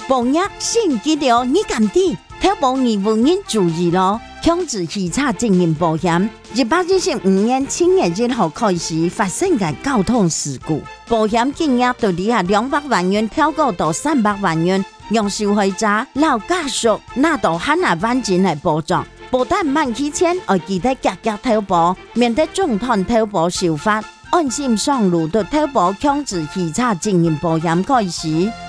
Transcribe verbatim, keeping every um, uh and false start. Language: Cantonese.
保险先记得你敢滴，投保义务人注意咯。强制汽车责任保险，一百一十五年七月一号开始发生嘅交通事故，保险金额就底下两百万元跳高到三百万元，让消费者老家属拿到很大万钱嚟保障。不但万起錢，而記得格格投保，免得中斷投保受罰。安心上路到投保強制汽車責任保險開始。